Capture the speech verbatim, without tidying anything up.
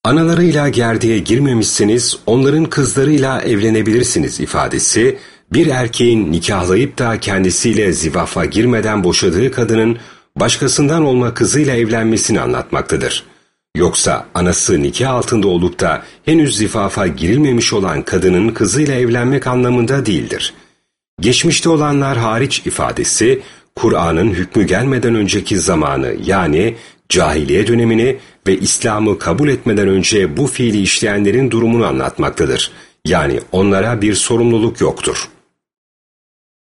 Analarıyla gerdeğe girmemişseniz onların kızlarıyla evlenebilirsiniz ifadesi, bir erkeğin nikahlayıp da kendisiyle zivafa girmeden boşadığı kadının başkasından olma kızıyla evlenmesini anlatmaktadır. Yoksa anası nikah altında olup da henüz zifafa girilmemiş olan kadının kızıyla evlenmek anlamında değildir. Geçmişte olanlar hariç ifadesi, Kur'an'ın hükmü gelmeden önceki zamanı yani cahiliye dönemini ve İslam'ı kabul etmeden önce bu fiili işleyenlerin durumunu anlatmaktadır. Yani onlara bir sorumluluk yoktur.